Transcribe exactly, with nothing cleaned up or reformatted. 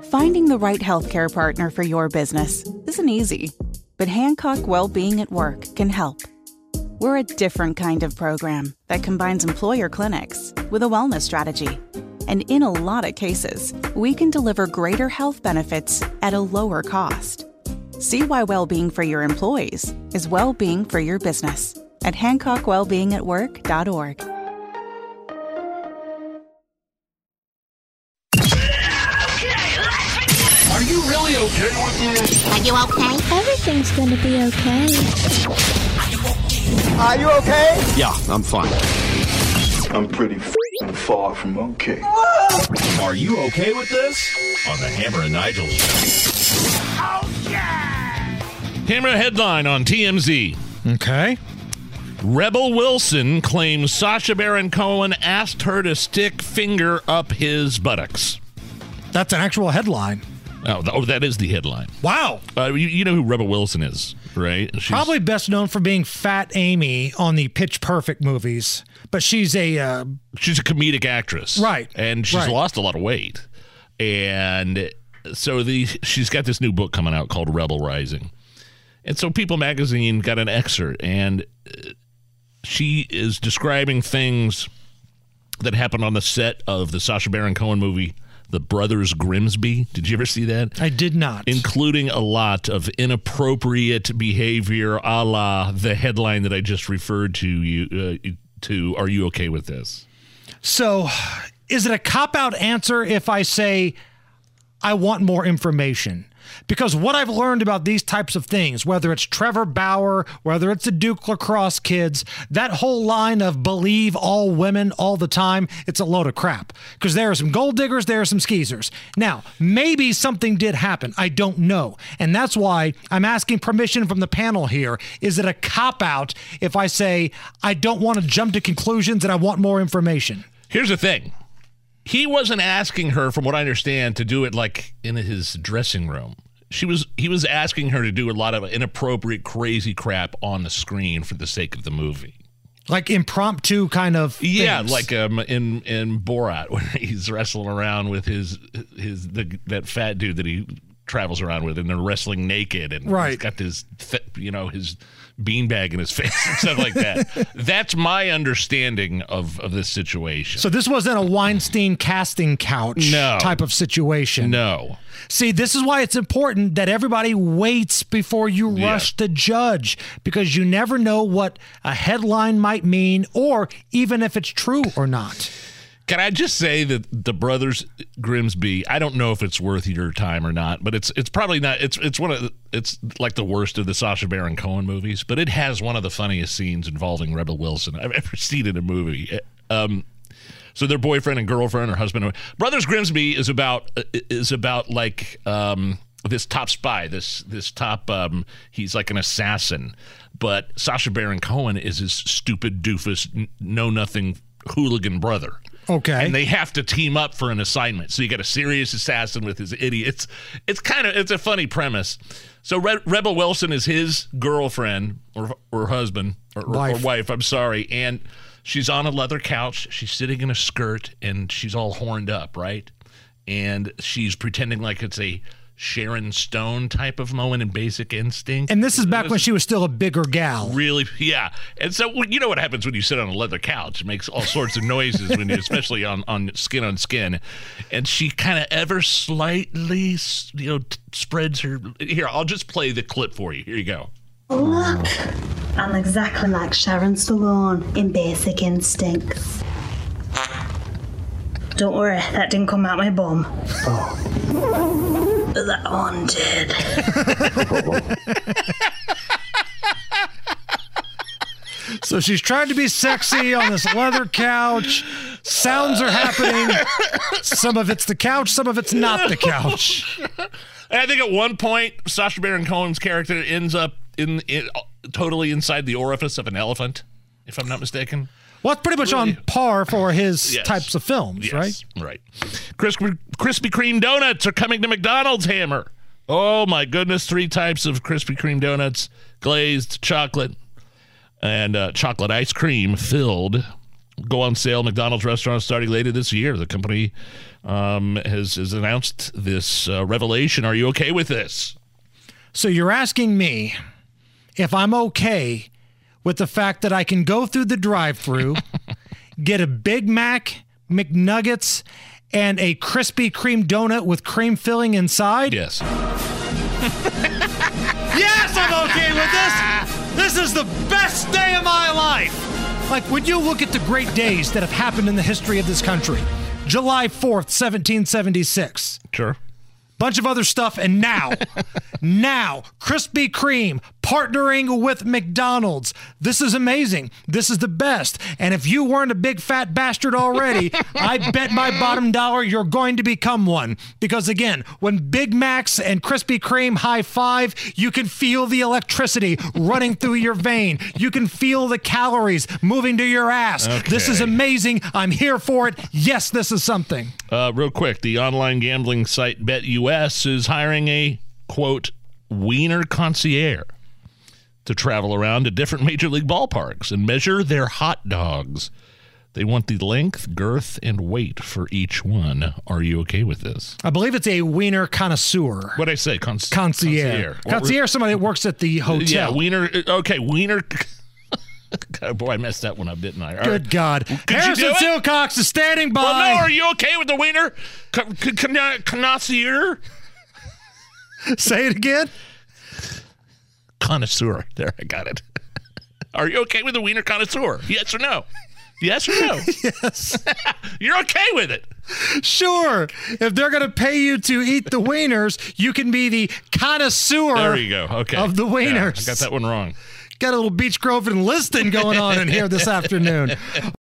Finding the right healthcare partner for your business isn't easy, but Hancock Wellbeing at Work can help. We're a different kind of program that combines employer clinics with a wellness strategy. And in a lot of cases, we can deliver greater health benefits at a lower cost. See why well-being for your employees is well-being for your business at hancock wellbeing at work dot org. Are you really okay with this? Are you okay? Everything's gonna be okay. Are you okay? Yeah, I'm fine. I'm pretty f***ing far from okay. Are you okay with this? On the Hammer and Nigel Show. Oh, yeah! Hammer headline on T M Z. Okay. Rebel Wilson claims Sacha Baron Cohen asked her to stick finger up his buttocks. That's an actual headline. Oh, th- oh that is the headline. Wow. Uh, you, you know who Rebel Wilson is, right? She's, Probably best known for being Fat Amy on the Pitch Perfect movies, but she's a... Uh, she's a comedic actress. Right. And she's right. lost a lot of weight. And so the she's got this new book coming out called Rebel Rising. And so People Magazine got an excerpt, and she is describing things that happened on the set of the Sacha Baron Cohen movie, The Brothers Grimsby. Did you ever see that? I did not. Including a lot of inappropriate behavior, a la the headline that I just referred to you uh, to. Are you okay with this? So, is it a cop-out answer if I say I want more information? Because what I've learned about these types of things, whether it's Trevor Bauer, whether it's the Duke Lacrosse kids, that whole line of believe all women all the time, it's a load of crap. Because there are some gold diggers, there are some skeezers. Now, maybe something did happen. I don't know. And that's why I'm asking permission from the panel here. Is it a cop-out if I say I don't want to jump to conclusions and I want more information? Here's the thing. He wasn't asking her, from what I understand, to do it like in his dressing room. She was. He was asking her to do a lot of inappropriate, crazy crap on the screen for the sake of the movie. Like impromptu kind of things. Yeah, like um, in in Borat, where he's wrestling around with his his the, that fat dude that he travels around with, and they're wrestling naked, and right. he's got this, you know, his beanbag in his face and stuff like that. That's my understanding of, of this situation. So this wasn't a Weinstein casting couch no. type of situation. No. See, this is why it's important that everybody waits before you rush yeah. to judge, because you never know what a headline might mean or even if it's true or not. Can I just say that The Brothers Grimsby, I don't know if it's worth your time or not, but it's it's probably not. It's it's one of the, it's like the worst of the Sacha Baron Cohen movies, but it has one of the funniest scenes involving Rebel Wilson I've ever seen in a movie. Um, so their boyfriend and girlfriend or husband. Brothers Grimsby is about is about like um, this top spy, this this top. Um, he's like an assassin, but Sacha Baron Cohen is his stupid doofus, know nothing hooligan brother. Okay. And they have to team up for an assignment. So you got a serious assassin with his idiot. It's, it's kind of, it's a funny premise. So Re- Rebel Wilson is his girlfriend or or husband or wife. or wife, I'm sorry. And she's on a leather couch. She's sitting in a skirt and she's all horned up, right? And she's pretending like it's a Sharon Stone type of moment in Basic Instinct. And this is back when she was still a bigger gal. Really, yeah. And so you know what happens when you sit on a leather couch? It makes all sorts of noises, when you, especially on, on skin on skin. And she kind of ever slightly, you know, t- spreads her. Here, I'll just play the clip for you. Here you go. Look, I'm exactly like Sharon Stone in Basic Instincts. Don't worry, that didn't come out my bum. Oh. That one did. So she's trying to be sexy on this leather couch. Sounds are happening. Some of it's the couch, some of it's not the couch. And I think at one point, Sacha Baron Cohen's character ends up in, in totally inside the orifice of an elephant, if I'm not mistaken. Well, it's pretty much really? on par for his yes. types of films, yes. right? Right. Krispy, Krispy Kreme donuts are coming to McDonald's, Hammer. Oh, my goodness. Three types of Krispy Kreme donuts, glazed chocolate, and uh, chocolate ice cream filled go on sale. McDonald's restaurants starting later this year. The company um, has, has announced this uh, revelation. Are you okay with this? So you're asking me if I'm okay with the fact that I can go through the drive-thru, get a Big Mac, McNuggets, and a Krispy Kreme donut with cream filling inside? Yes. Yes, I'm okay with this. This is the best day of my life. Like, when you look at the great days that have happened in the history of this country, July fourth, seventeen seventy-six. Sure. Bunch of other stuff, and now, now, Krispy Kreme partnering with McDonald's. This is amazing. This is the best. And if you weren't a big fat bastard already, I bet my bottom dollar you're going to become one. Because again, when Big Macs and Krispy Kreme high five, you can feel the electricity running through your vein. You can feel the calories moving to your ass. Okay. This is amazing. I'm here for it. Yes, this is something. Uh, real quick, the online gambling site BetUS is hiring a, quote, wiener concierge to travel around to different major league ballparks and measure their hot dogs. They want the length, girth, and weight for each one. Are you okay with this? I believe it's a wiener connoisseur. What'd I say? Con- Concierge. Concierge. Concierge is somebody that works at the hotel. Yeah, wiener. Okay, wiener. God, boy, I messed that one up, didn't I? All Good right. God. Could Harrison you do it? Silcox is standing by. Well, no, are you okay with the wiener con- con- con- connoisseur? Say it again. Connoisseur. There, I got it. Are you okay with the wiener connoisseur? Yes or no? Yes or no? Yes. You're okay with it? Sure. If they're going to pay you to eat the wieners, you can be the connoisseur There you go. Okay. of the wieners. Yeah, I got that one wrong. Got a little Beech Grove and Liston going on in here this afternoon.